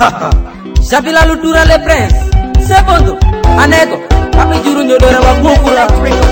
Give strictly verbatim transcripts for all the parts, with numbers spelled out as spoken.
Sabila lutura le prince. Sepondo. Anego. Kapi juru nyodora wa bukura.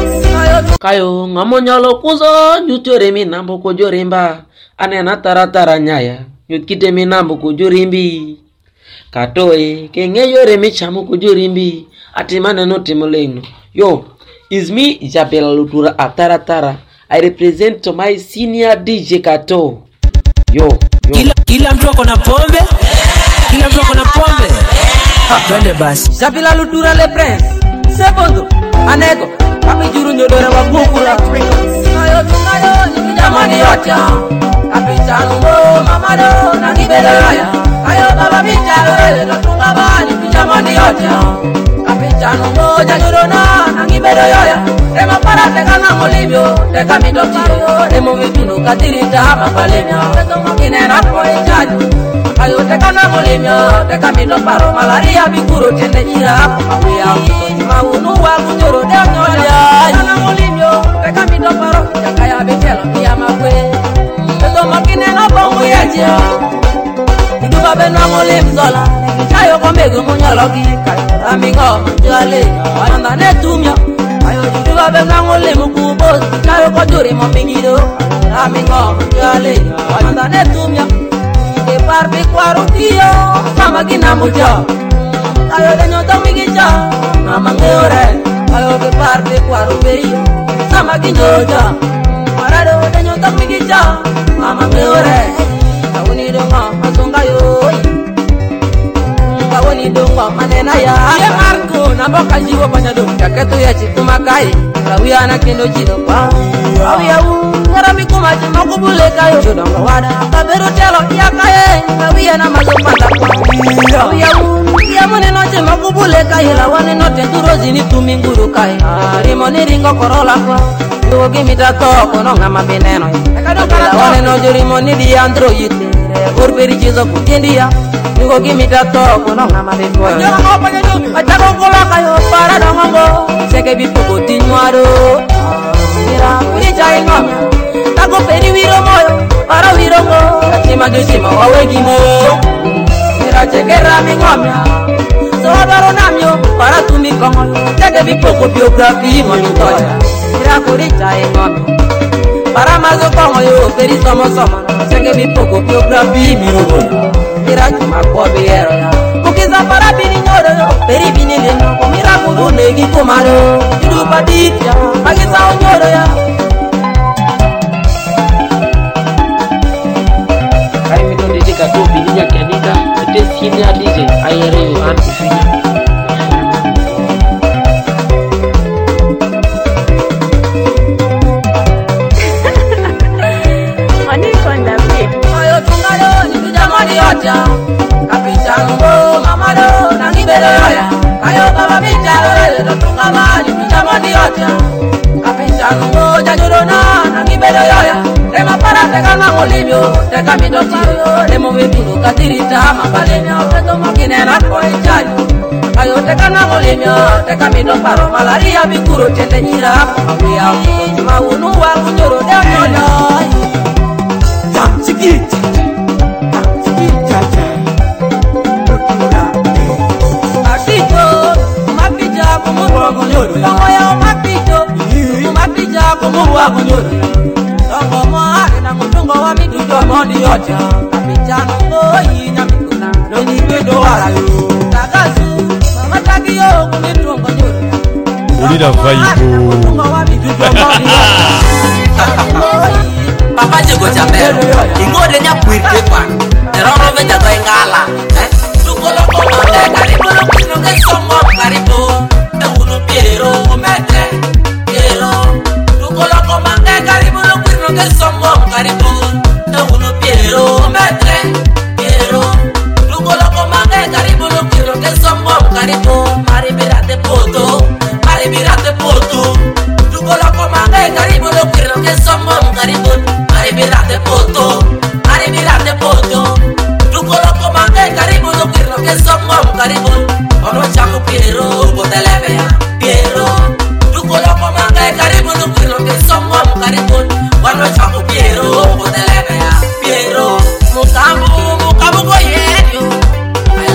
Kayo ngamonyalo kuzo nyutore minambo kojorimba. Anena taratara nyaya. Nyutkite minambo kojorimbi. Katoe kengeyore michamu kojorimbi. Atimane no timoleno. Yo, is me Isabella Lutura Ataratara. I represent to my senior D J Kato. Yo, yo. Kila, kila mtu ako na pombe? Kila mtu ako na pombe? Twende basi. Isabella Lutura le prince. Sepondo. Anego. Kapi juru nyodora wa bukura. Kayo tungayo ni jamani yocha. Kapi chanungo mamado na kibele haya. Kayo baba bichalo na tungabani ni jamani yocha. Chanungo jajurona nangibero yoya Rema para teka na molibyo Teka midokio Remo vipinu katirita mabalemya Teto makine rapo ejaju Ayo teka na molibyo Teka midoparo malaria bikuro Tende jira hapo mabuya Maunu wa kujuro deo nyoya Teka na molibyo Teka midoparo Jakaya betelo niya mabwe Teto makine rapo mbuyeja Iduba benwa molibzola Chayo komego munyalogi Amigo jale Wanda netumya Ayo juduwa benga ngole mukubos Chayo kojuri momingido Amigo jale Wanda netumya Ke parbi kwarukiyo Mama gina muja Ayo denyo tomigicha Mama ngeore Ayo ke parbi kwarukiyo Sama ginyoja Marado denyo tomigicha Mama ngeore Kawuni donga Masunga yo Kawani dongo manena ya Ye Marco na boka jiwo panyado Kaketu ya chitumakai Kawia na kendo chido kwa Kawia u Ngarami kumaji makubule kayo Jodongo wada Kaberu telo ya kaye Kawia na mazo panda kwa Kawia u Ya mune noche makubule kaye Lawane note turozi ni tuminguru kaye Rimo ni ringo korola kwa Yuwo gimita toko no ngama bineno Lawane nojo rimo ni di andro yite Urberi chizo kutindia Yugo gimita toko no ngama befo Achako kola kayo para dongongo Seke bipogo tinyuaro Mira kulicha ingomya Tako peri wiro moyo Para wirongo Chima juchima wawegimo Mira chekera mingomya Soa baro namyo Para tumikongo Seke bipogo biografi monitoya Mira kulicha ingomya Para mazo kongo yo Peri somo somo Seke bipogo biografi mirogo Mira chuma kwa biero ya Mukiza para bini nyoro yo Peri bini leno kwa mira kulu negi kumaro Yudu paditya Magiza onyoro ya Kaya mito D J Kato bininya kianika Ate senior D J Ayere yo antu finya Kapichango mamado nangibele yoya Kayo baba bichalo Totunga mani pijamani yocha Kapichango jajurona nangibele yoya Rema para teka na molibyo Teka midokio Remo vipinu katirita mabalemya Teto makine rapo ejaju Kayo teka na molibyo Teka midoparo malaria bikuro Tende jira hapo mabuya Maunu wa kujuro deo nyoya Jam chikiti Moya mapito, mapija como wa kunyoro. Tongo mo ari na mutungo wa midudo modi yocha. Kapijano boyi na mikuna, no ni pedo wala yo. Tagazu, mama tagi yo kumitungo nyoro. Ulida vaibo. Mutungo wa midudo modi yocha. Papa jego jambero, ingode nya kwirte kwa. Erono veja to ingala, eh? Tungolo ko mate karibu no kino ke songo karibu. Piero mete Piero Tukolo komanga karibu no kwino ke sombo karibu Na uno Piero mete Piero Tukolo komanga karibu no kwino ke sombo karibu Mari birate poto Mari birate poto Tukolo komanga karibu no kwino ke sombo karibu Mari birate poto Mari birate poto Tukolo komanga karibu no kwino ke sombo karibu Ono changu Piero botelebe Piero, tukolo komanga karibu nukwiro ke sombo mukaribu Wano chaku Piero, botelebe ya Piero, mukambu, mukambu ko yenyu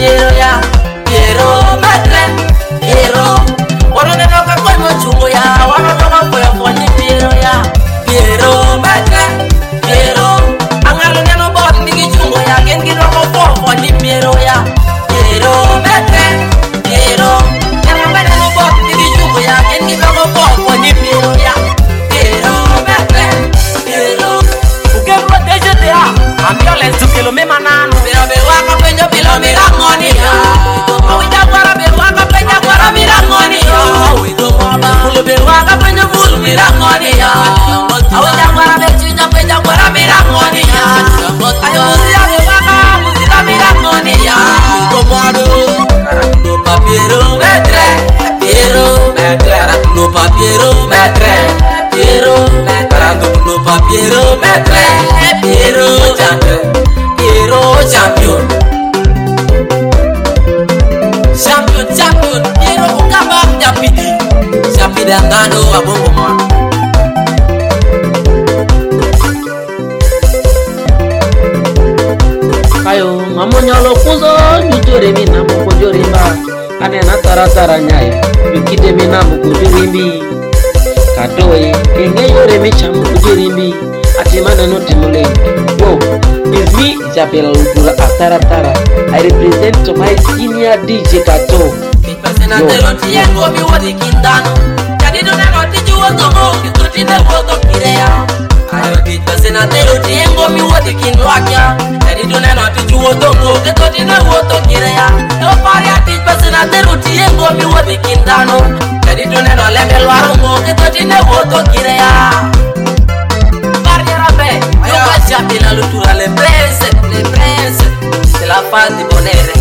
Piero ya, Piero metre, Piero. Wano neno ka kwa mochungo ya, wano toka kwa foni Piero ya, Piero metre, Piero. Angalo neno bot ndigi chungo ya, gengi roko kwa foni Piero ya, Piero metre, Piero. Neno neno bot ndigi chungo ya, gengi roko kwa foni Piero ya, Piero metre, Piero. Uke protege te ya, ambulance tukelo me manano. Pero be waka penyo bilo mirangoni ya. Awija kwara be waka penyo kwara mirangoni ya. Bulu be waka penyo bulu mirangoni ya. Awija kwara be chinya penyo kwara mirangoni ya. Ayo muzia be waka muzia mirangoni ya. Komado karakundo papiero metre, Piero metre, karakundo papiero metre, Piero karakundo papiero metre, Piero champion, Piero champion, champion champion, Piero ukaba japidi, japidi angano abongo mwa. Kayo ngamonyalo kuzo nyutore mina mukojorimba ane natara nyaya yukite mina mukojorimbi katoe kengeyore mecha mukojorimbi atimana noti mulengi. Yo, is me Isabella Lutura Ataratara. I represent to my senior D J Kato. Personatelo tiengo mi wodi kindano. Jadi do na noti juwo gogo kitoti ne wodo kireya. Ayo bit personatelo tiengo mi wodi kinwakya. Jadi do na noti juwo gogo kitoti ne wodo kireya. Do pari ati personatelo tiengo mi wodi kindano. Jadi do na no level warongo kitoti ne wodo kireya. Yo Isabella Lutura le prese, le prese de la paz di bonere.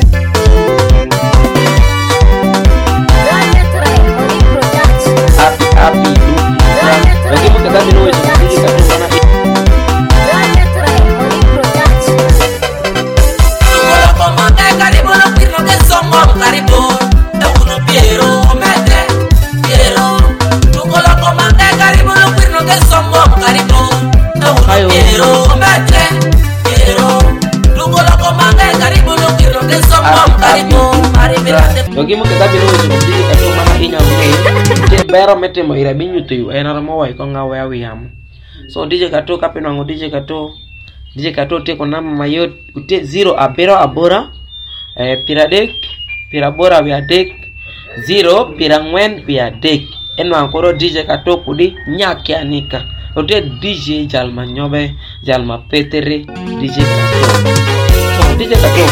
Happy, happy, bagi mo kada minuwe sa hindi ka to sana. Tukola komante karibu no pirno ke songo karibu. E uno Piero metre, Piero. Tukola komante karibu no pirno ke songo karibu. Kayo Piero metre, Piero. Tukola komante karibu no pirno ke songo karibu. bagi mo kada minuwe sa hindi ka to mana inya mo. Te bero mete mo ira binyu tu enara mo wai ko ngawe awi ham. So D J Kato kapeno ngo D J Kato D J Kato te ko nama mayot ute zero abero abora eh piradek pirabora biadek zero pirangwen biadek eno ankoro D J Kato kudi nyake anika ute D J Jalma nyobe Jalma petere D J Kato. So D J Kato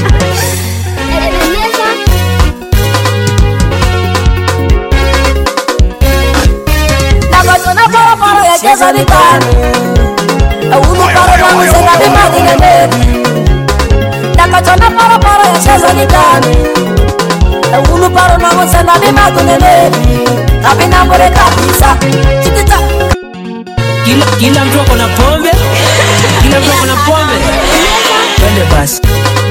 Nakatona para para ya cheza vitani. Unu para na msena bimadi nene. Nakatona para para ya cheza vitani. Unu para na msena bimadi nene. Kabina bore kabisa. Chikita. Kila kila mtu ako na pombe. Kila mtu ako na pombe. Twende basi.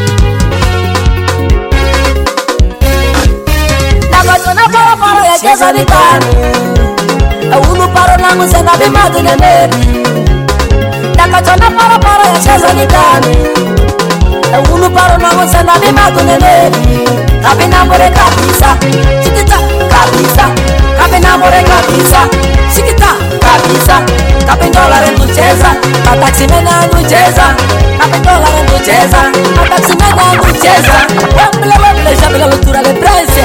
Nakatona para para ya cheza vitani. Unu para na msena bimadi nene. Nakatona para para ya cheza vitani. Unu para na msena bimadi nene. Kabina bore kabisa. Chikita kabisa. Kabina bore kabisa. Chikita kabisa. Kapindola renducheza, mataxi mena nducheza. Kapindola renducheza, mataxi mena nducheza. Wemble wemble Isabella Lutura le prese.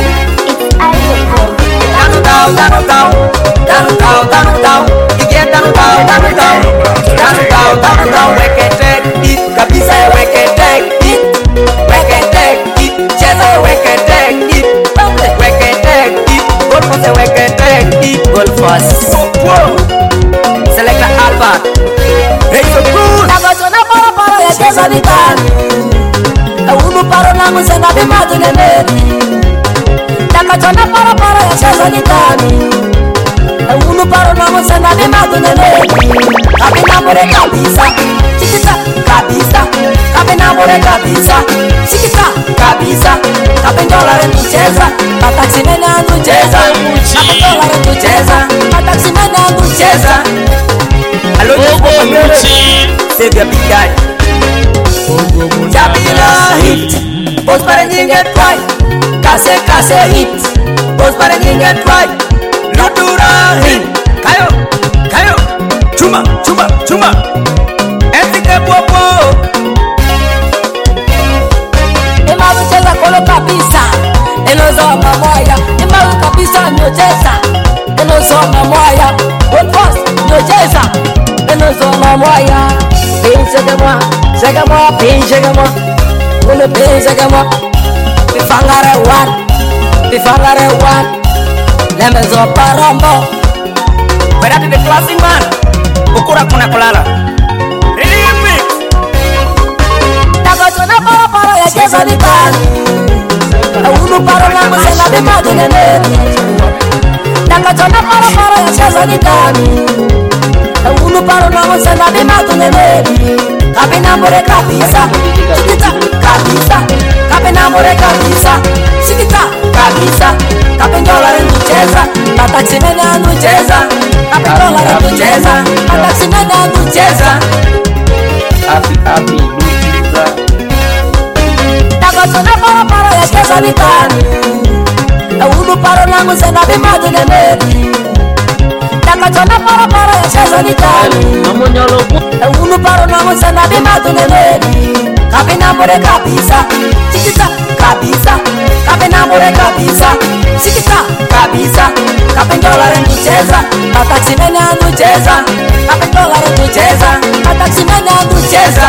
Down down down down, down down down down. Again down down down down, down down down down. We can take it, kabisa we can take it, we can take it. Cheza we can take it, we can take it. Goal for the we can take it, goal for us. Selecta Alba, hey so good. Nakatona para para ya cheza vitani. Unu para na msena bimadi nene. Nakatona para para ya cheza vitani. Unu para na msena bimadi nene. Kabina bore kabisa, chikita kabisa. Kabina bore kabisa, chikita kabisa. Kapindola renducheza, mataxi mena nducheza. Kapindola renducheza, mataxi mena nducheza. Hello, Save your big guy. Jamila hit. Bos para ninguém try. Case case hit. Bos para ninguém try. Lutura hit. Kayo, kayo, chuma, chuma, chuma. Etike popo. Ema ucheza kolo kabisa. Enozoma moya. Ema kabisa nyocheza. Enozoma moya. Good boss nyocheza. Enozoma moya. Pinche que moi, chega moi, pinche que moi. Uno pinche que moi. Pifangare one, pifangare one. Lemezo parombo. Berarti the classic man. Ukura kuna kulala. Remix. Tago chona para para ya cheza ni tani. Uno para la musela de madunene. Tago chona para para ya cheza ni tani. Uno para la musela de madunene. Kapena more kabisa, sikita kabisa. Kapena more kabisa, sikita kabisa. Kapendola renducheza, tataksimena nducheza. Kapendola renducheza, tataksimena nducheza. Happy happy Lutura. Tagochona para para ya cheza litani. Ulu paro langu sena bimadu nenedi. Tagochona para para ya cheza litani. Mamo nyalo Ulu paro langu sena bimadu nenedi. Kapena more kabisa, sikita kabisa. Kapena more kabisa, sikita kabisa. Kapendola renducheza, tataksimena nducheza. Kapendola renducheza, tataksimena nducheza.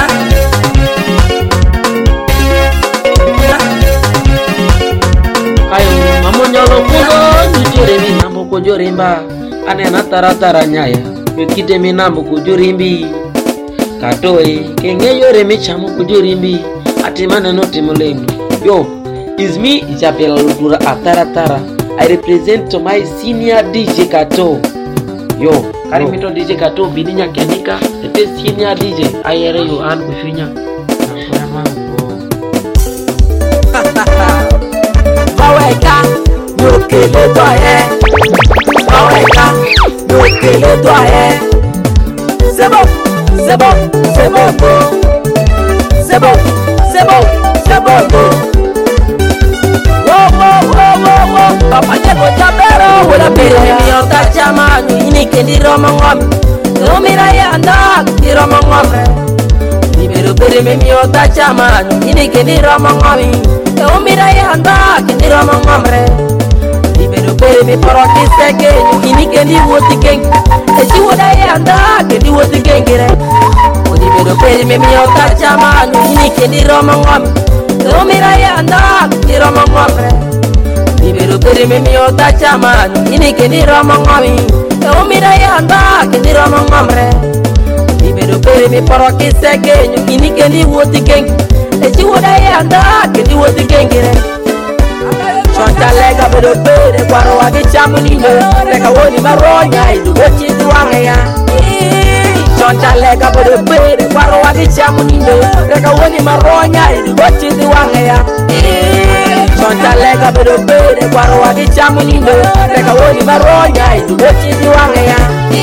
kayo mamo nyalo kuzo nyuture mi nambo ko jorimba anena tara tara nyaya yokite mi nambo ko jorimbi katoe kenge yore mi chamo ko jorimbi atimana no timolendo yo is me Isabella Lutura atara tara. I represent to my senior D J Kato. Yo kari mito D J Kato bininya kenika ete senior D J ayere yo an kufinya nakora mango. Baweka, nukele doye. Baweka, nukele doye. C'est bon, c'est bon, c'est bon, c'est bon, c'est bon, c'est bon. Wow, wow, wow, wow, wow. Papa Diego Chapero, wala pere mi ota chama, ni kendi roma ngom. Romira yanda, di roma ngom. Libero pere mi ota chama, ni kendi roma ngom. Umira yanda kendiro mangomre Libero pere mi poro kiseke Ini kendi woti geng Eji woda yanda kendi woti gengire Libero pere mi miota chama Ini kendiro mangom Umira yanda kendiro mangomre Libero pere mi miota chama Ini kendiro mangom Umira yanda kendiro mangomre Libero pere mi poro kiseke Ini kendi woti geng Eji woda yanda kendi woti gengire Chonta lega bedo bere kwaro wage chamu nino Lega woni maronya idu gochi duwange ya Chonta lega bedo bere kwaro wage chamu nino Lega woni maronya idu gochi duwange ya Chonta lega bedo bere kwaro wage chamu nino Lega woni maronya idu gochi duwange ya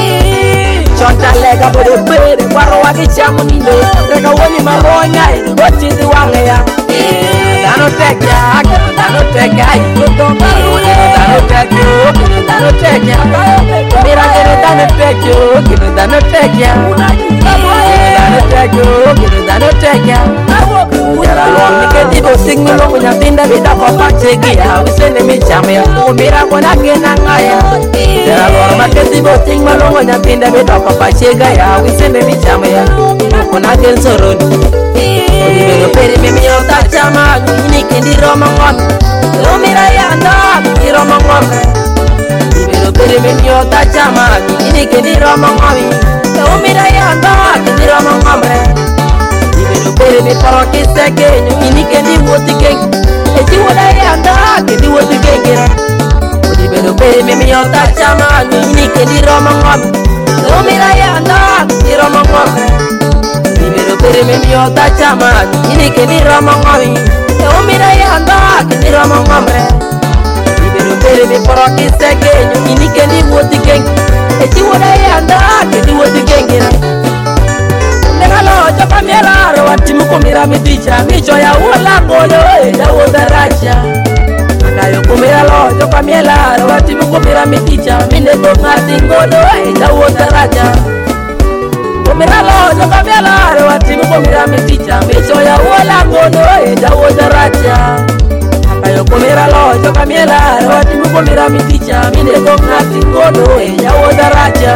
Chonta lega bedo bere kwaro wage chamu nino Lega woni maronya idu gochi duwange ya Dano tekya, dano tekya, dano tekya, dano tekya. Mira que dano tekya, dano tekya, dano tekya, dano tekya. Yara long ni que digo signo lo punya tinda vida papa chegia, usene mi chamia, mira buena que nangaya. Yara long ma que digo signo lo punya tinda vida papa chegia, usene mi chamia, buena que soroni. Libero pere mi miota chama Ini kendi roma ngom Umira yanda kendi roma ngom Libero pere mi miota chama Ini kendi roma ngom Umira yanda kendi roma ngom Libero pere mi poro kiseke Ini kendi woti geng Eji woda yanda kendi woti geng Libero pere mi miota chama Ini kendi roma ngom Umira yanda kendi roma ngom Libero pere mi miota chama Ini kendi roma ngom Umira yanda kendi roma ngom Libero pere mi poro kiseke Ini kendi woti geng Eji woda yanda kendi woti geng Kumiralo choka mielaro watimu kumira miticha micho ya ula koyo ya udaracha. Kayo kumiralo choka mielaro watimu kumira miticha minde ngati ngodo ya udaracha. Kumiralo choka mielaro watimu kumira miticha micho ya ula koyo ya udaracha. Kayo kumiralo choka mielaro watimu kumira miticha minde ngati ngodo ya udaracha.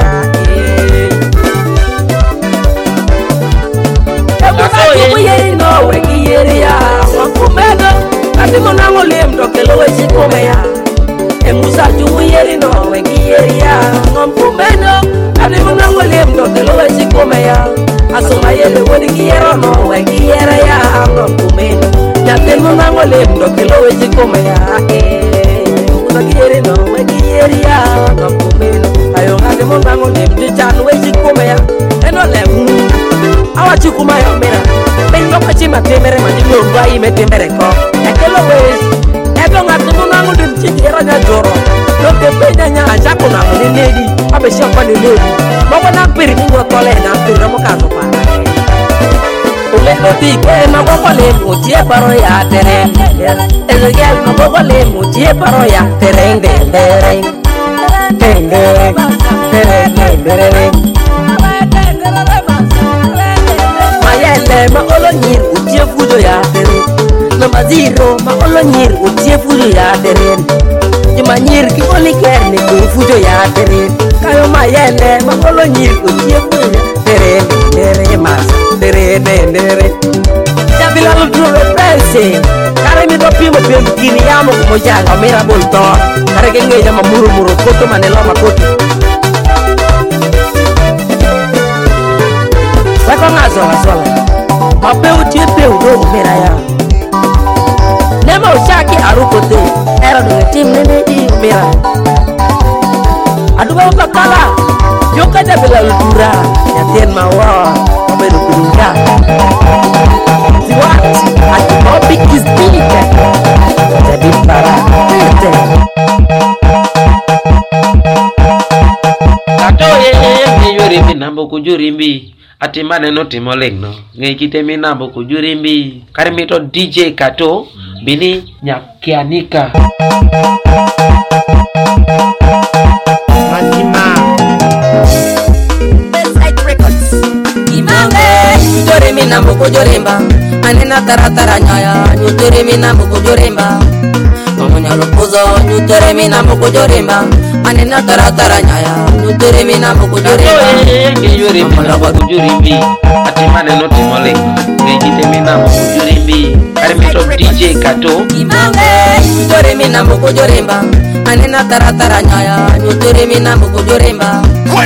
Kuye no wekiyeria wakumena ati monango lemdo kelo wechikomea emusa juyeri no wekiyeria ngomkumeno ati monango lemdo kelo wechikomea asoma yele wodi kiyero no wekiyeria ngomkumeno yate monango lemdo kelo wechikomea emusa kiyeri no wekiyeria ngomkumeno ayo ngate monango lemdo chan wechikomea eno lemu awa chukuma yo mira bengo pachima temere manjino ngwa ime temere ko ekelo wes ego ngatu munangu dim chikira nya joro no te penya nya aja ko na ne lady abe shapa ne lady moko na piri ngo tole na piri mo ka so pa ole no ti ke ma ko le mo tie paro ya tere elo gel ma ko le mo tie paro ya tere de tere tere tere tere ma olonyir utie fudo ya tere number zero ma olonyir utie fudo ya tere juma nyir ki oliker ni ku fudo ya tere kayo ma yende ma olonyir utie fudo ya tere tere ma tere tere jabila lu duro pese kare mi do pimo pem kini yamo mo janga mira bolto kare ke ngeja ma muru muru koto manelo ma koto wako ngazo ngazo Ape utie pe udo mera ya Nema ushaki arukote Era do team nene di mera Aduba ukakala Yoka jabela ludura Yaten mawa Ape lukuringa See what? At the topic is big Jadi para Tete Kato ye Yuri minambo kujurimbi ati maneno timo lengno nge kite minambo kujurimbi karimito D J Kato bini nyakianika Majima Beside Records Imange Jore minambo kujurimba Anena taratara nyaya Nyutere minambo kujurimba Mamunya lupuzo Nyutere minambo kujurimba Anena taratara nyaya Nyutere minambo kujurimba Yuri minambo kujurimbi ati maneno timo lengno nge kite minambo kujurimbi karimito D J Kato Imange Jore minambo kujurimba Anena taratara nyaya Nyutere minambo kujurimba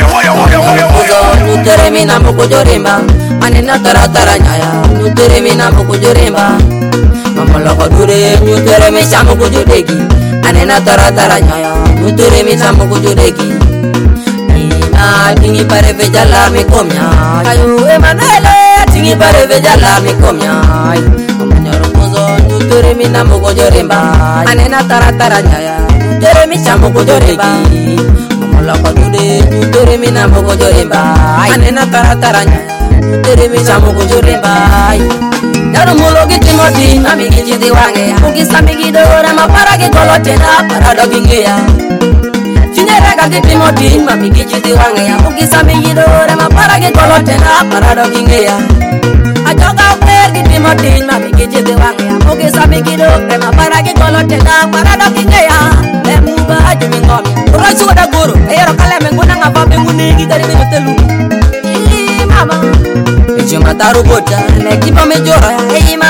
Nyutere minambo kujurimba Anena taratara nyaya Nyutere minambo kujurimba Mamoloko dure Nyutere mishambo kujudeki Anena taratara nyaya Nyutere mishambo kujudeki Ina tingi pare vejala mikomya Kayu Emanuele tingi pare vejala mikomya Mamonyoro kuzo Nyutere minambo kujurimba Anena taratara nyaya Nyutere mishambo kujudeki Mamoloko dure Nyutere minambo kujurimba Anena taratara nyaya Nyutere mishambo kujurimba Daru mulo giti moti Mami giti diwange Mugisa migi dora Mapara gitolo tena Parado gingeya Chinyerega giti moti Mami giti diwange Mugisa migi dora Mapara gitolo tena Parado gingeya Ajoga uper giti moti Mami giti diwange Mugisa migi dora Mapara gitolo tena Parado gingeya Lemuba ajumi ngomi Urasu wada guru Eyero kale menguna ngapa Menguni gitari mengutelu Ii mama Ejima taru bota Lekti pa mejora ya ima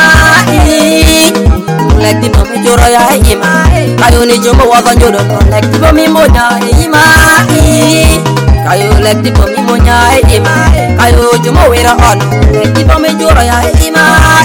Lekti pa mejora ya ima Kayo ni jumbo waka njodo Lekti pa mimonya ima Kayo lekti pa mimonya ima Kayo jumbo wera ono Lekti pa mejora ya ima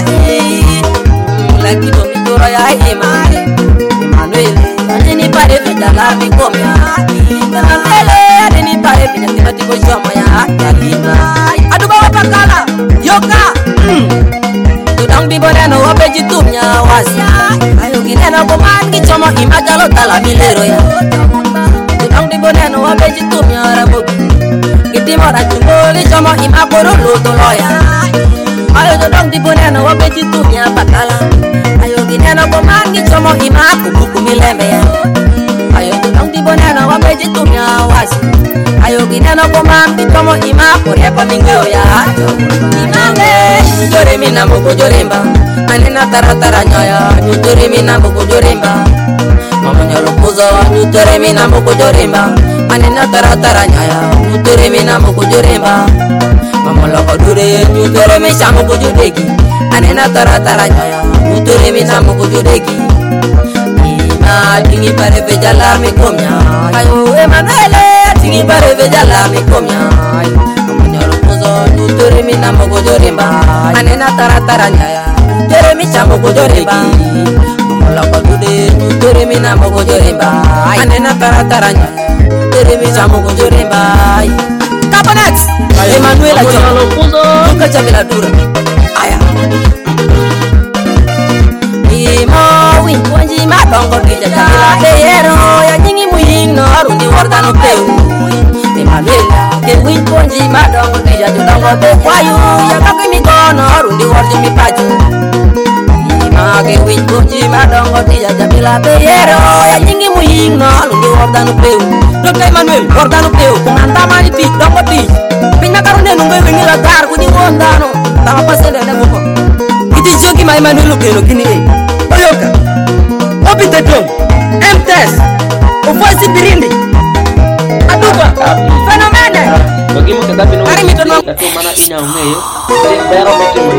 Lekti pa mejora ya ima Emanuele Adini pare veda la mikomya Emanuele Adini pare veda tima tiko shoma ya Kalima Aduba wapakala Yoka Tudang biboreno wabeji tumnya wasi Ayo gineno kuman kichomo imagalo tala milero ya Tudang biboreno wabeji tumnya rabuki Giti mora chumbo ki chomo imaporo loto loya. Ayo jodong di boneno wabechi tumia patala. Ayo gineno koman ki chomo imapu buku milembe ya. Ayo jodong di boneno wabechi tumia wasi. Ayo gineno koman ki chomo imapu repa mingyo ya. Imange jore mina moko jorimba. Anena tara tara nyoya nyutore mina moko jorimba. Mama nyolo kuzo nyutore mina moko jorimba. Anena tara tara nyoya nyutore mina moko jorimba. Mama loko dure nyutore mi shamu kujudeki. Anena tara tara nyoya nyutore mi shamu kujudeki. Ima tingi pare vejala mi komya. Ayo Emanuele tingi pare vejala mi komya. Mama nyolo kuzo nyutore mi shamu kujurimba. Anena tara tara nyoya nyutore mi shamu kujudeki. Mama loko dure nyutore mi shamu kujurimba. Anena tara tara nyoya nyutore mi shamu kujurimba. Kapanet Emanuele Ajo Luka Jamila Dura Aya Imo win Kwanji madongo Dija Jamila Deyero Ya nyingi muing no Arundi wardano peu Emanuele Ke win Kwanji madongo Dija Judongo Be kwayu Ya kaki mikono Arundi wardi mipaju Ima ke win Kwanji madongo Dija Jamila Deyero Ya nyingi muing no Arundi wardano peu Dokta Emanuele wardano peu Kumantama ni tik dongo tik Pina karone nungwe wingi la dar kuni wondano tama pasende na buko iti jogi mai Emanuele keno kini e oyoka opite dong mtes ufosi birindi aduba fenomene bagi mo katabi no ari mitono katu mana inya ungeyo pero mete mo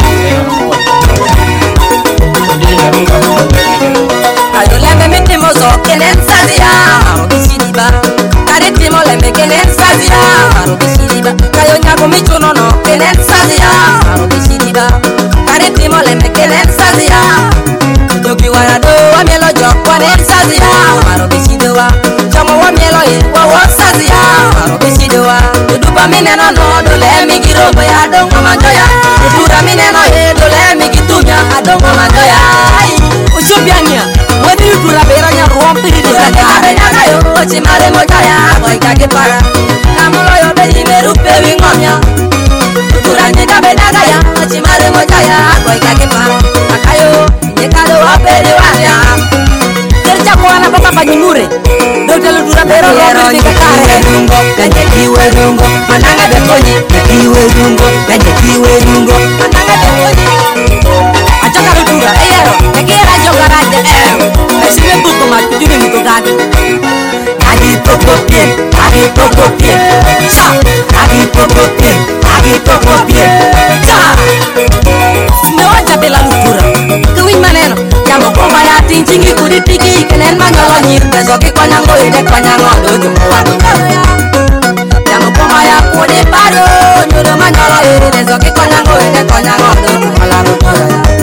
ayo lembe mete mo zo kenen sadia bisiniba kare timo lembe kenen sadia bisiniba kayo nyako michuno no kenen sadia bisiniba kare timo lembe kenen sadia dogi wara do wa mielo jo kenen sadia bisiniwa chamo wa mielo ye wa wa sadia bisiniwa duba mineno no do lembe girobo ya do mamanjoya dura mineno ye do lembe gitunya ado mamanjoya uchubiania wadi dura beranya rompi di sana yo chimare mojaya boy kage para kamulo yo be meru pe wingomya duranye gabe dagaya chimare mojaya boy kage para akayo nyekado apeli wanya kerja kuana baba banyure dotelo dura bero lo ni kakare dungo kanje kiwe dungo mananga de konyi kiwe dungo kanje kiwe dungo mananga de konyi achoka dura eyero ekera jogara de esibe buko makujuri mutogadi agi tokopie agi tokopie cha agi tokopie agi tokopie cha mewaja bela lutura kuwi maneno jambo komba ya tinjingi kuditiki kenen mangalo nyir beso ki konyango ide konyango do jumuwa jambo komba ya kode paro nyoro mangalo ide beso ki konyango ide konyango do jumuwa lutura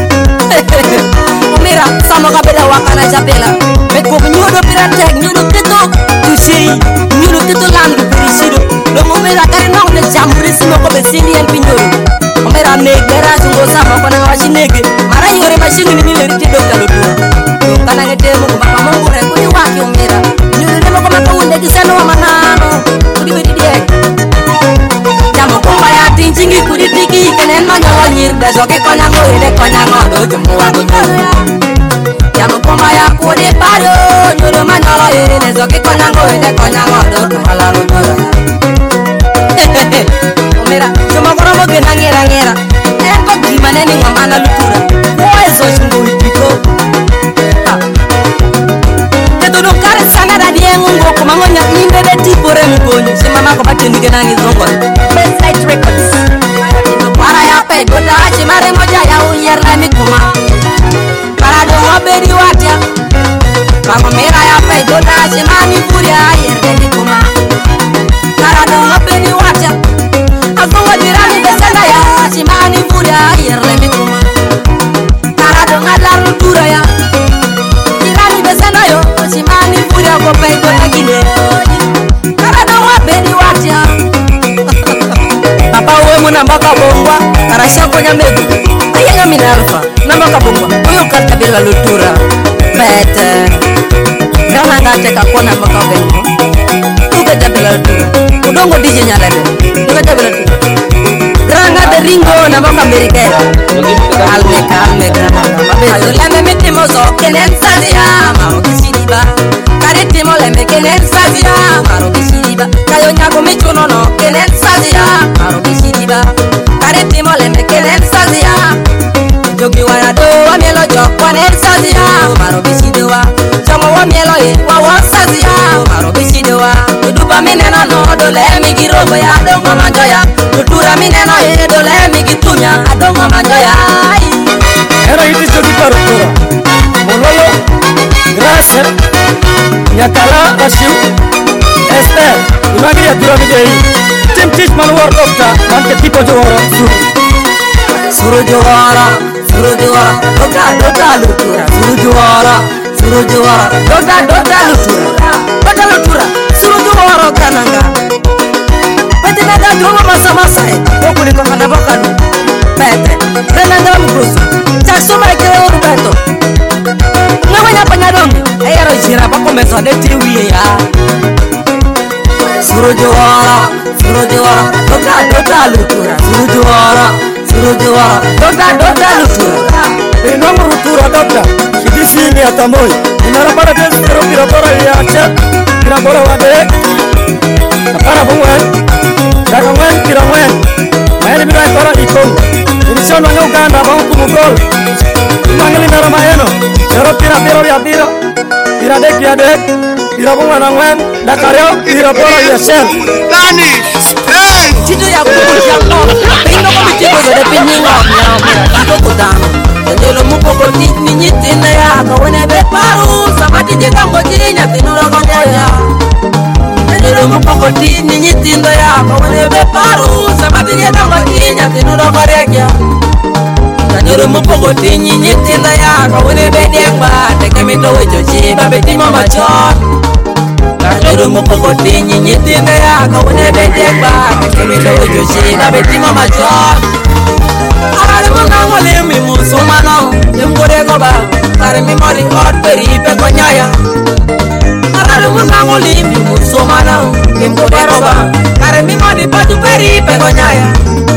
umira samo kabela wakana jabela meko nyudo piratek nyudo teto tushiri nyudo teto landu perisido lo umira kare no ne jamuri simo ko besini en pinyoro umira megera tungo samo ko na washinege mara yore mashini ni le tido kalodu kana ngete mo ko mama mo re ko ni waki umira nyudo ne mo ko mako unde kisano wa manano kudi wedi die jambo komba ya tinjingi kudi tiki kenen manyalo nyir beso ke konyango ide konyango do jumuwa Yamu komba ya kode paro nyoro manyalo ere nezo ke konyango ede konyango do kumala lutoro Omera chuma koro mo gena ngera ngera Eko gimane ni ngomana lutura Oe so shungu itiko Keto do kare sana da die ngungo kumango nya imbe de tipore mkonyo Sima mako pake ni gena ngizongo Best Night Records Para ya pe goda chimare moja ya uyer la mikuma Para do wabedi watia Kama mera ya pe goda chimani furia yerde mikuma Para do wabedi watia Ako wadirani besenda ya chimani furia yerde mikuma Para do ngadar lutura ya Dirani besenda yo chimani furia ko pe goda kine Para do wabedi watia Papa uwe muna mbaka bongwa Karasha konya megu Ayanga mina alfa Nambaka bongwa Uyo karta bila lutura Bete Gana ngate kakona mbaka bengo Duka jabela tura. Udongo D J nyalade. Duka jabela tura. Granga de Ringo na baka Amerika. Alme kalme granga. Ayo leme mitimo zo kenen sadia maro kisidiba. Kare timo leme kenen sadia maro kisidiba. Kayo nyako michuno no kenen sadia maro kisidiba. Kare timo leme kenen sadia. Jogi wana do wa mielo jo kenen sadia maro kisidiwa. Chamo wa mielo ye wa wa sadia maro kisidiwa. Duduba mineno no do leme girobo ya do mama joya. Dudura mineno ye do leme gitunya do mama joya. Era iti jogi paru pura. Mololo, Gracia, Nyakala, Asiu, Esther, Imagri Adura Mijay, Tim Tish Manuar Dokta, Manke Tipo Johora, Suru. Suru Johara, Suru Johara, Dokta Dokta Lutura, Suru Johara, Suru Johara, Dokta Dokta Lutura, Dokta Lutura, Suru Johara Kananga. Petina da Joma Masa Masa, Okuli Kokana Bakanu, Pete, Renanda Mukrusu, Chasuma Kero Roberto. Namanya penyadong, ayah rojira apa komentar deh dewi ya. Suruh juara, suruh juara, dokter dokter lutura, suruh juara, suruh juara, dokter dokter lutura. Benong lutura dokter, sini sini atamoy. Inara para dia seru kira para ya cek, kira para wade. Para bungan, dagang wen kira wen. Main di bawah para ikon. Ini siapa yang kan abang kumukol. Manggilin darah mayano. Serot tira tira ya tira, tira dek ya dek, tira bunga nangwen, dakaryo, tira bola ya sen. Dani, hey. Citu ya kuku siapa? Pino kami citu sudah pinyinga, citu kudano. Jadi lo mu pokok ni nyitin ya, kau ni beparu sama cici kamu cinya tinu lo kaya. Jadi lo mu pokok ni nyitin ya, kau ni beparu sama cici kamu cinya tinu lo kaya. Nyoro mupoko tinyi nyitinda ya kawene bedeng ba teke mito wecho chiba beti mama chon. Nyoro mupoko tinyi nyitinda ya kawene bedeng ba teke mito wecho chiba beti mama chon. Arare muna ngole mi musumano yemkore koba kare mi mori hot peri pe konyaya. Arare muna ngole mi musumano yemkore koba kare mi mori patu peri pe konyaya.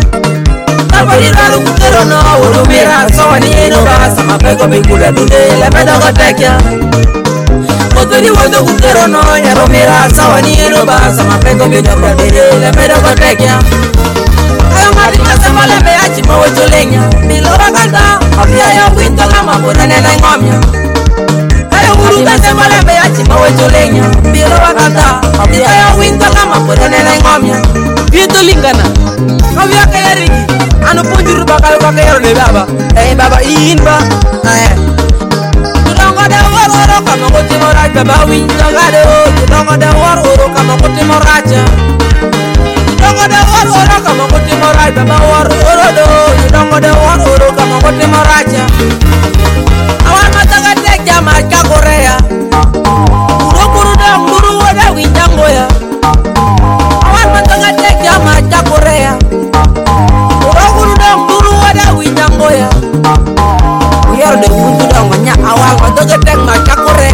Nobody lalu kutero no urumira so ni eno ba sama pego bingula dude le pedo go tekya. Nobody wado kutero no ya rumira so ni eno ba sama pego bingula dude le pedo go tekya. Ayo mari kasema le me achi mo wetolenya milora kanda afya ya winto kama burane na ngomya. Ayo uru kasema le me achi mo wetolenya milora kanda afya ya winto kama burane na ngomya. Bito lingana afya kayarigi anu punjuru bakal bakal ne baba eh baba inba eh tudongo de war oro kama ngoti moraja baba winja gade tudongo de war oro kama ngoti moraja tudongo de war oro kama ngoti moraja baba war oro do tudongo de war oro kama ngoti moraja awan mata gade jama ka korea uro kuru da muru wada winja ngoya awan mata gade jama ka korea ya biar de puntu dong banyak awal atau gedeng macam kore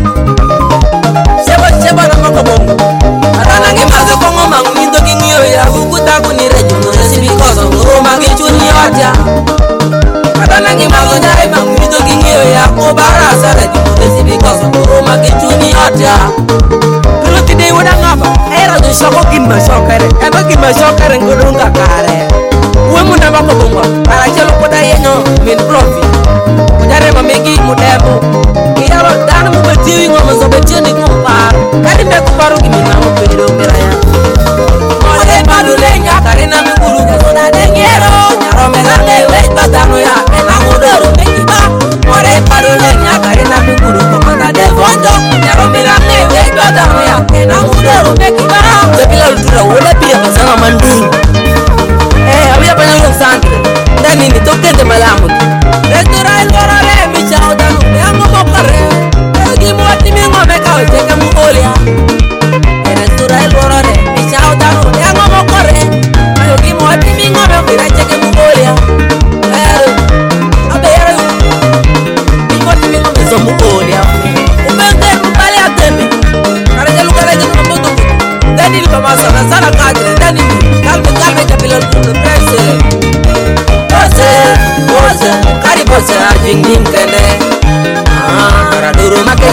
siapa siapa nama kebong ada lagi masuk kau ngomong minta kingio ya buku taku ni reju nasi bikoso rumah kicuni aja ada lagi masuk nyari bang minta kingio ya aku barasa reju nasi bikoso rumah kicuni aja kalau tidak udah ngapa era tu sokok kimba sokere apa kimba sokere ngurung kakare we muna bako bongo para chelo koda yenyo min profi mujare mamegi mudemo kiyalo dana mu betiwi ngoma zo betini ngompa kadi be ko baru kimina mo pedo meraya ore balu lenya karina mi guru ke sona dengero nyaro melange we badano ya ena ngudoro mekiba ore balu lenya karina mi guru ko mana de fondo nyaro melange we badano ya ena ngudoro mekiba tebila lutura wala pia kasama manding había pañuelo sangre dani ni toque de malamu restaura el gorare mi chao danu me amo mocarre egi mo atimi ngo me ka oje ka mugolia restaura el gorare mi chao danu me amo mocarre egi mo atimi ngo me ka oje ka mugolia eh abe yaro mi mo atimi ngo me zo mugolia o me de mu pale atemi kare je lugara je mo boto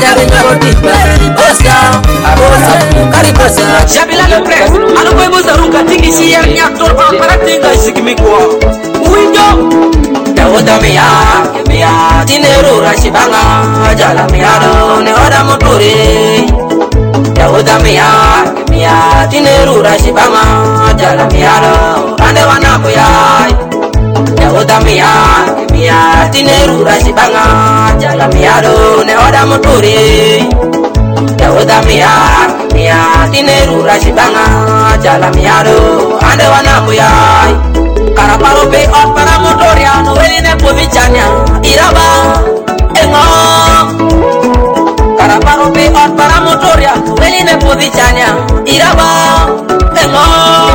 nyari nyoro tiperi bosa abosa karibosa Jabila le press alo boy bosa runga tiki sier nyator pa para tinga sikimikwa window Dawoda miya miya tineru rashibanga jala miyado ne oda motore Dawoda miya miya tineru rashibanga jala miyado ande wanabuya Dawoda miya miya tineru rashibanga jala miyado ne oda motore Dawoda miya miya tineru rashibanga jala miyado ande wanabuya Karaparo pe on para motoria no veline povichania iraba engo Karaparo pe on para motoria no veline povichania iraba engo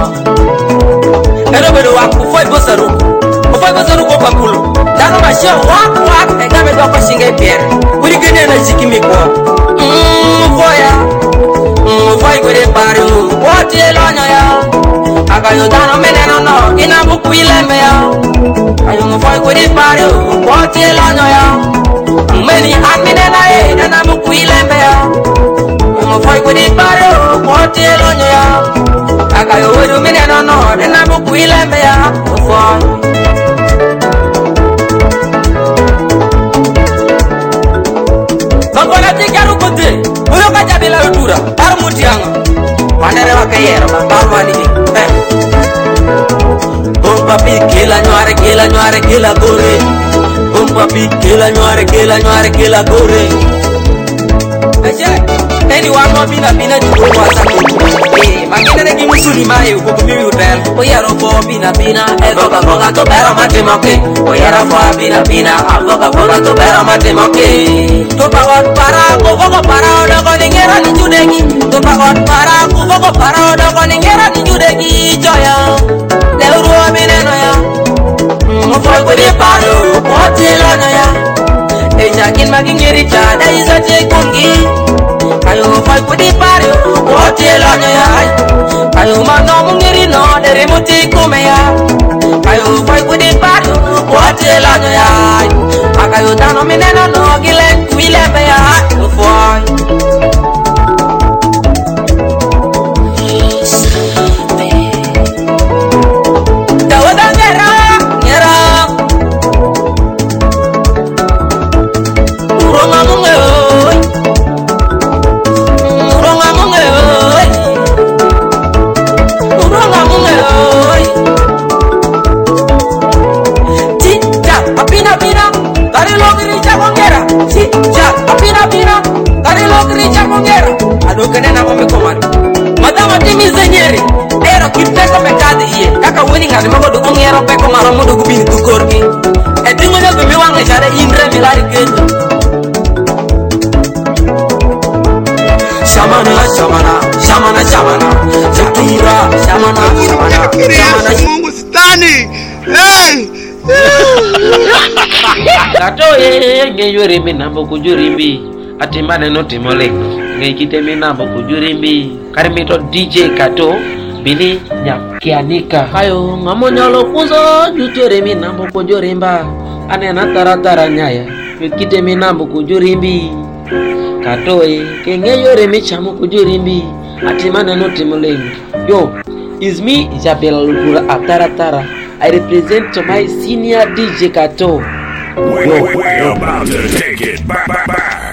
Ero bedo waku foi bosaru foi bosaru ko pakulu dano masho wak wak e game do ko singe pier wuri gene na zikimi ko mm foya mm foi gore paru woti elonyo ya Akayo dano meneno no ina buku ilembe ya Ayo mfoy kudi pare Woti elonyo ya Meni amine na e Nana buku ilembe ya Mfoy kudi pare Woti elonyo ya Akayo wedu meneno no Nana buku ilembe ya Mfoy Bangona tikaru kote Uyo kajabila udura Taru mutianga Mandere wakayera Bambani Papi kila nyare kila nyare kila gore Bum papi kila nyare kila nyare kila gore Aje Eni wamo bina bina jugo wasa Eh makina neki musuli mae uko kubiwi hotel Oyero fo bina bina Evoka foga to bero mate moke Oyero fo bina bina Avoka foga to bero mate moke Topa got para Kufoko para Odoko ningera ni judegi Topa got para Kufoko para Odoko ningera ni judegi Joya Leuru mineno ya Mufoi kudi paru Woti lono ya Ejakin magingiri chada Isa chikungi Ayo mufoi kudi paru Woti lono ya Ayo mano mungiri no Dere muti kume ya Ayo mufoi kudi paru Woti lono ya Akayo dano mineno no Gilen kuilebe ya Mufoi Kenena ngombe komari Madama timi zenyeri Ero kiteko mekade iye Kaka weni ngani mago duku ngero peko maro mudu gubini tukorki E tingo nyoke miwange jare indre milari kejo Shamana, shamana, shamana, shamana Shakira, shamana, shamana Shamana, Mungu stani Hey Kato ye Ngeyore minambo kujurimbi Atimane no timoleko Ngekite minambo kujurimbi Karimito D J Kato Bili nyakianika Hayo ngamonyolo kuzo Jutore minambo kujurimba Anena taratara nyaya Ngekite minambo kujurimbi Kato e Kengeyore michamu kujurimbi Atimane no timoleko Yo Is me Isabella Lugura Ataratara I represent to my senior D J Kato We're, we're about to take it back, back, back.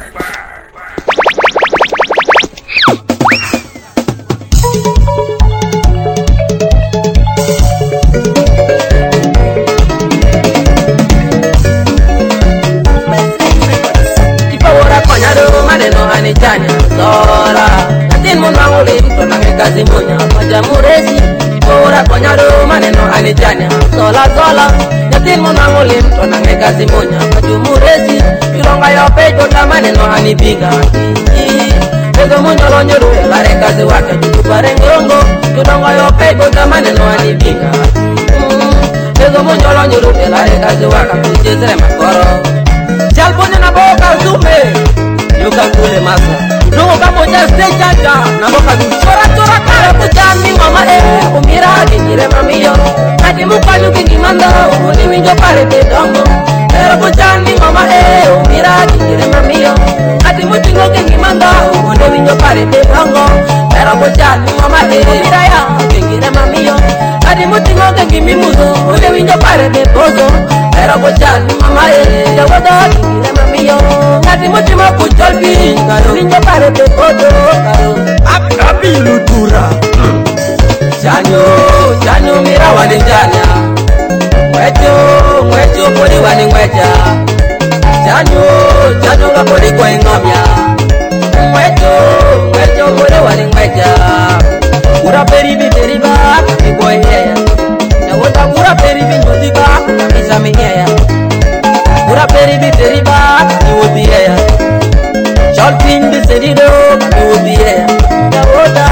Chanya Sora Natin mo nanguli Kona kazi monya Majamurezi Ipora konyado Maneno anijanya Sola sola Natin mo nanguli Kona kazi monya Majamurezi Ilonga yope Jota maneno anibinga Pego munjolo nyoru Lare kazi wake Jutupare ngongo Ilonga yope Jota maneno anibinga Pego munjolo nyoru Lare kazi wake Kujezre makoro Jalponya na boka zume Yuka kule masa Nungo kamoja stejaja Naboka chora chora kare Kujami mama eh Umira gingire mamiyo Kati muka nyuki ngimanda Umuni winjo pare te dongo Ero kujami mama eh Umira gingire mamiyo Kati mutingo jago chan mamae jago da ile mamiyo ngati mutima kucholbi karo linjo pare pe kodo karo Api lutura chanyo chanyo mira wani janya mwecho mwecho pori wani mwecha chanyo chanyo ga pori kwa ingomya mwecho mwecho pori wani mwecha ura peri bi peri ba ni kwa yeye na wota ura peri bi nyoti ba kabisa miyeye ura peri bi peri ba ni woti yeye cholpin bi serido ni woti yeye na wota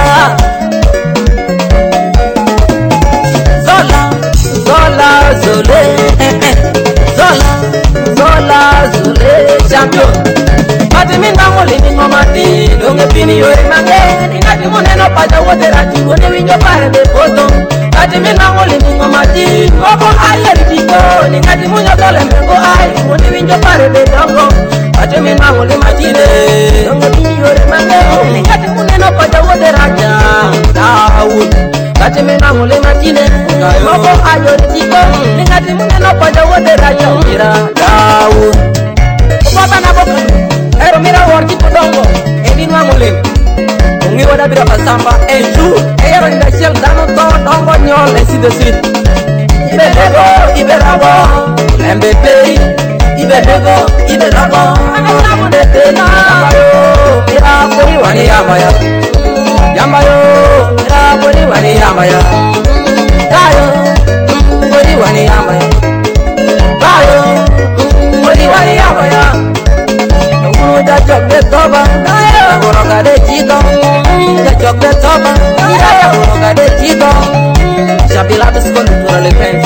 Zola, Zole, Zola, Zola, Zole, champion. Mati minga muli ni ngomati, donge pini yore mange. Ningati muneno pada wote rati, wone winjo pare de poto. Mati minga muli ni ngomati, koko aye ritiko. Ningati munyo dole mbengo aye, wone winjo pare de dongo. Mati minga muli matine, donge pini yore mange. Ningati muneno pada wote rati, Dawood. Kati mina mule matine moko ayo tiko ngati muneno pada wode rajo mira dawu baba na boku ero mira worki kudongo eni nwa mule ngi wada bira pasamba eju ero nda shel dano to dongo nyole si de sit ibe dego ibe rago lembe pei ibe dego ibe rago ana munde tena yo mira kuri wani amaya yamba yo mira kuri wani amaya kayo kuri wani amaya kayo kuri wani amaya nguru da jokbe toba kayo goroga de chido da jokbe toba kayo goroga de chido Shabila biskol pour le pain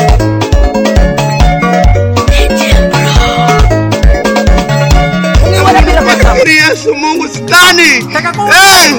Yesu Mungu stani. Hey!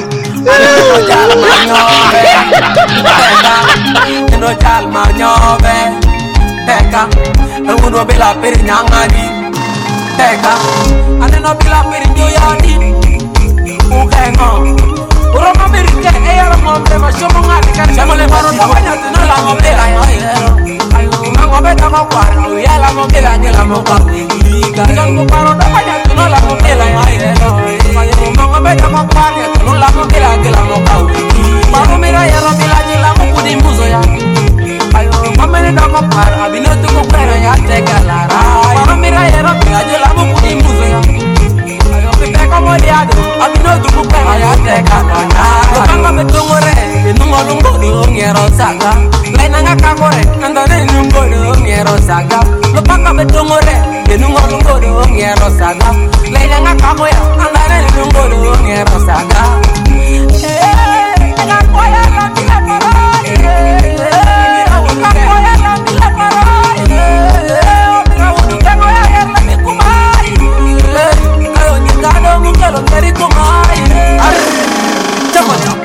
No calma nyove Teka Uno bila peri nyangadi Teka Ane no bila peri nyoyadi Ukengo Uroma peri ke eyara ngombe Mashomo ngati kari Shamole maro tawanya Tino la ngombe la yoyero Ayunga ngombe tamo kwara Uyela ngombe la ngela mokwa Uliga Jango paro tawanya Tino la ngombe la yoyero Ayunga ngombe tamo kwara Tino la ngombe la ngela mokwa Uliga Maro mira yero bila ngela mokwa di muzo ya Ayo mamene damo para abino tuko pera ya tegalara Maro mira yero bila ngela mokwa di muzo ya Ayo pite como diado abino tuko pera ya tegalara Lokanga betungore Nungo lungo do ngero saga Laina nga kangore Andane nungo do ngero saga Lokanga betungore Nungo lungo do ngero saga Laina nga kangore Andane nungo do ngero saga Eh, nga koya la tila parai Eh, nga koya la tila parai Eh, nga wudu tengo ya yerla mi kumai Eh, kayo nyingado mungelo ngeri kumai Arre, chamo chamo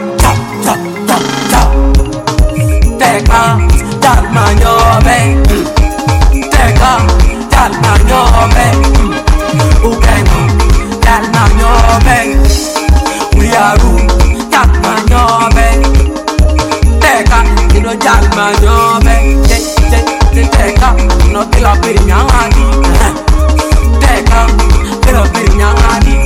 Teka, dalma nyobe Teka, dalma nyobe Ukengo, dalma nyobe Uyaru, dalma nyobe Teka, ino dalma nyobe Teka, no tila piri nyangadi Teka, tila piri nyangadi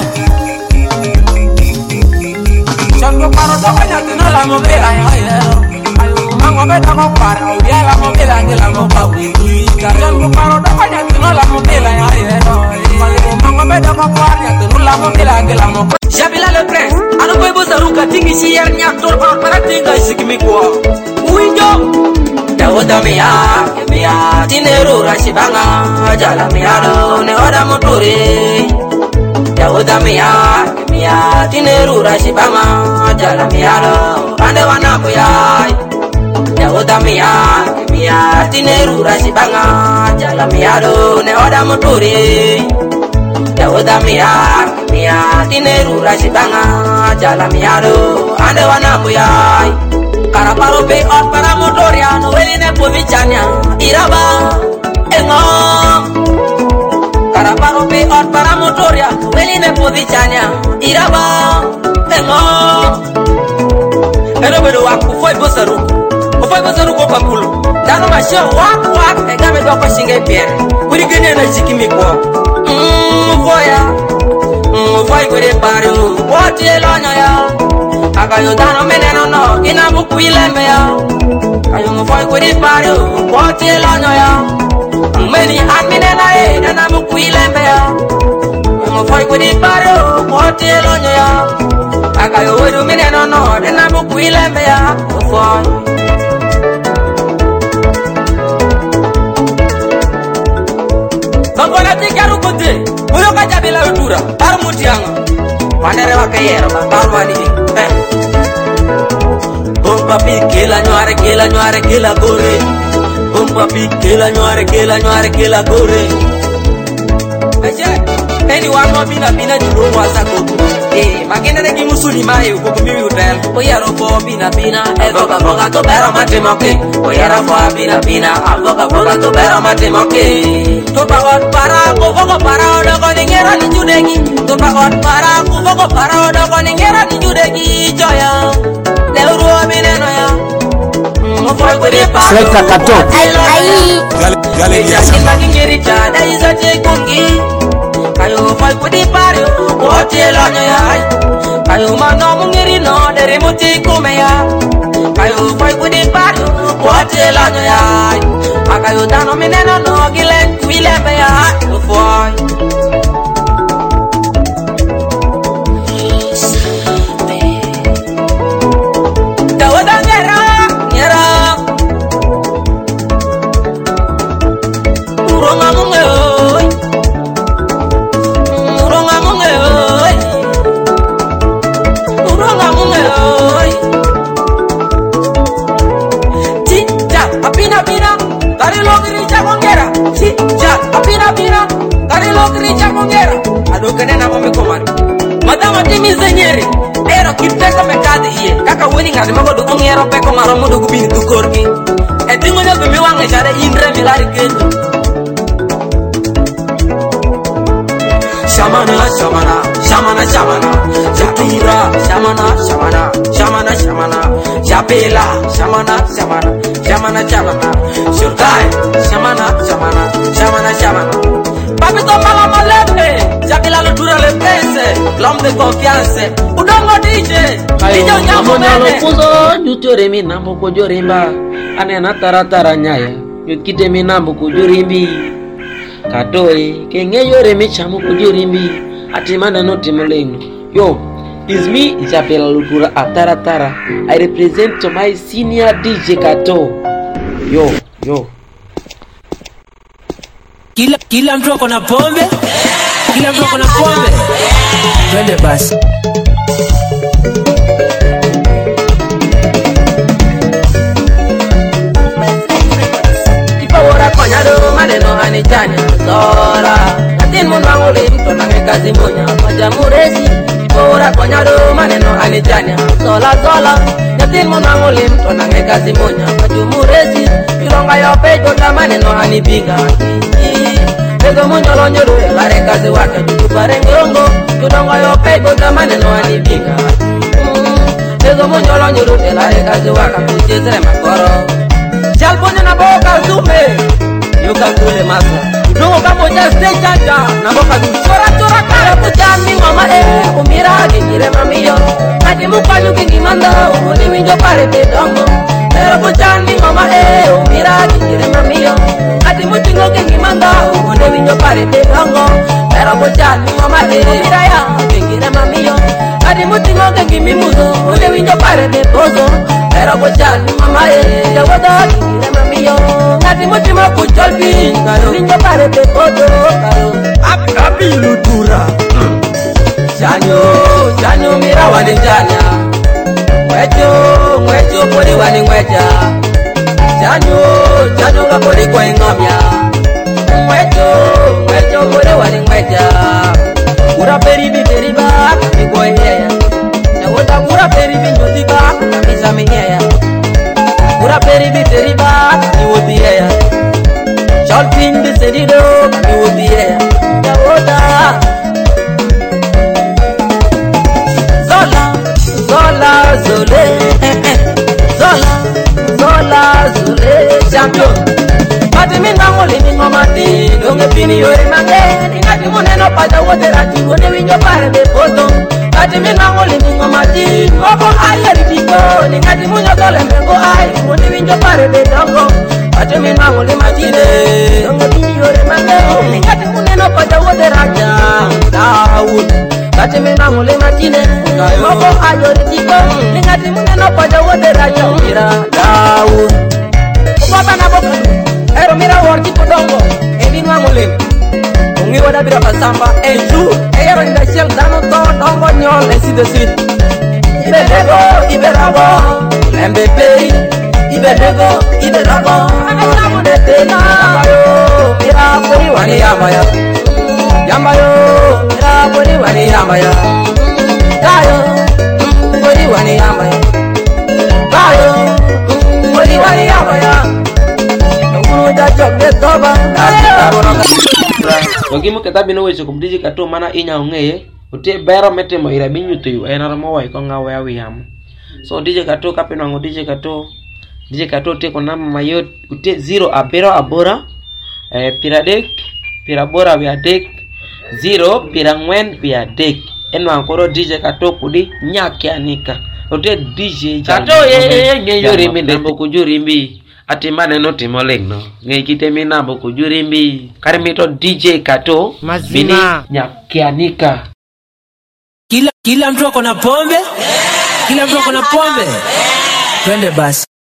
Chango paro tawanya tino la mobila yoyero Mango beta ko para uya la mobila ngela mo pa wi Chango paro tawanya tino la mobila yoyero Mango beta ko para tino la mobila ngela mo Shabila le prince ano boy bozaruka tingi si yer nya tor para para tinga sikimi kwa Winjo Dawoda miya miya tinero rashibanga jala miya do ne oda motore Dawoda miya miya tineru rashibanga jala miya do ande wanapo ya Dawoda miya miya tineru rashibanga jala miya do ne oda motore Dawoda miya miya tineru rashibanga jala miya do ande wanapo ya Karaparo pe on para motoria no veline povichania iraba engo Karaparo pe on para motoria no veline povichania iraba engo Ero belo waku foi bosaru foi bosaru ko kakulu Dano masho wak wak e game do ko singe pier. Kuri gene na jikimi ko. Mm voya. Mm voy kuri paru. Wati elonyo ya. Akayo dano meneno no ina buku ilembe ya. Ayo mo voy kuri paru. Wati elonyo ya. Many adminena e na buku ilembe ya. Mo voy kuri paru. Wati elonyo ya. Akayo wedu meneno no na buku ilembe ya. Voy. Bangona tikaru kote, uyo kaja bila udura, baru mutianga. Manere wakayera, baru mani. Bomba pikela nyare kela nyare kela gore. Bomba pikela nyare kela nyare kela gore. Aje, eni wamo bina bina juro wasa koku. Eh, magena ne kimusuli mai uko mimi hotel. Oyaro fo bina bina, evoka boga to bero matemoke. Oyara fo bina bina, avoka boga to bero matemoke. To pagot para ko vogo para odo ko ningera ni judegi. To pagot para ko vogo para odo ko ningera ni judegi joya. Leuru mineno ya. Mo foi ko de pa. Selekta kato. Ai. Gale ya simba ngiri ta dai za je kungi. Kayo foi ko de pare ko telo ya. Kayo mano ngiri no dere muti kume ya. Kayo foi ko de pare ko telo ya. Akayo dano mineno no gilen kuile be ya. Foi. Madama timi zenyeri ero kiteko mekade iye kaka woni ngade mago do ngero peko maro modo gubini du korki e dingo ne be mi wange jare indre mi lari kendo shamana shamana shamana shamana japira shamana shamana shamana shamana japela shamana shamana shamana shamana shurkai shamana shamana shamana shamana papito mala malete Jabila lo dura le pese, l'homme de confiance. Udongo D J, D J nyambo mene. Kuzo nyutore mi nambo kujorimba, ane na taratara nyaya. Nyutkite mi nambo kujorimbi. Katoe, kenge yore mi chamu kujorimbi. Atimana no timulengo. Yo, is me Jabila Ludura Ataratara. I represent to my senior D J Kato. Yo, yo. Kila kila mtu ako na pombe. Kila mtu ako na pombe. Twende basi. Tipo ora konyado maneno anijanya sola. Natin mo manguli mtu na kazi monya majamurezi. Tipo ora konyado maneno anijanya sola sola. Natin mo manguli mtu na kazi monya majamurezi. Ilonga yo pejo ta maneno anibinga. Pego munjolo nyoro bare kazi wake juju bare ngongo tudongo yo pego zamane no anibinga Pego munjolo nyoro bare kazi wake kujezere makoro Jalponyo na boka zume Yuka ngule masa Dungo kamo jaste chacha na boka chora chora kara kujami mama eh umira gingire mamiyo Ati muka yuki ngimanda Uni winjo pare pedongo Pero kujami mama eh umira gingire mamiyo Ati mutingo kengi manda Ugonde winyo pare te longo Pero kujani mama e Miraya Kengire mamiyo Ati mutingo kengi mimuzo Ugonde winyo pare te pozo Pero kujani mama e Yawada kengire mamiyo Ati mutimo kujolpi Karo winyo pare te pozo Karo Api ludura Chanyo Chanyo mira wani janya Mwecho Mwecho poli wani mwecha Chanyo Chanyo kapoli kwa ingomya Mwecho Mwecho poli wani mwecha Kura peri bi peri ba Kami kwa heya Nyawota kura peri bi nyoti ba Kami sami heya Kura peri bi peri ba Kami woti heya Chalpin bi serido Kami woti heya Nyawota Zola Zola Zole Zola Zola Zole champion. Mati minango limingo mati, donge pini yore mange. Ningati muneno pada wote rati, kone winjo pare de poto. Mati minango limingo mati, koko aye ritiko. Ningati munyo tole mengo aye, kone winjo pare de dongo. Mati minango limatine, donge pini yore mange. Ningati muneno pada wote rati, Daud. Mati minango limatine, koko aye ritiko. Ningati muneno pada wote rati, Daud. Kumata na boka. Ero mira warki kodongo, ebi nwa ngolem. Ungi wada bira pasamba, enju. Ero nda shel dano to, dongo nyol, esi de sit. Ibe dego, ibe rago, lembe pei. Ibe dego, ibe rago, ame namu de tena. Yambayo, mira pori wani yambaya. Yambayo, mira pori wani yambaya. Kayo, pori wani yambaya. Kayo, pori wani yambaya. Wagimu ketabi no wecho kumdiji kato mana inya ongeye utie bero metemo ira binyuto yu enara mawa iko ngawe awi yamu. So D J Kato kapino ngo D J Kato D J Kato utie konama mayot utie zero abero abora eh, piradek pirabora biadek zero pirangwen biadek eno ankoro D J Kato kudi nyake anika utie D J Kato ye ngeyo rimbi ndembo kujurimbi atimane no timoleng no ngai kitemi nambo kujurimbi karimito D J Kato mazina nyakianika. Kila kila mtu ako na pombe, kila mtu ako na pombe. Twende basi.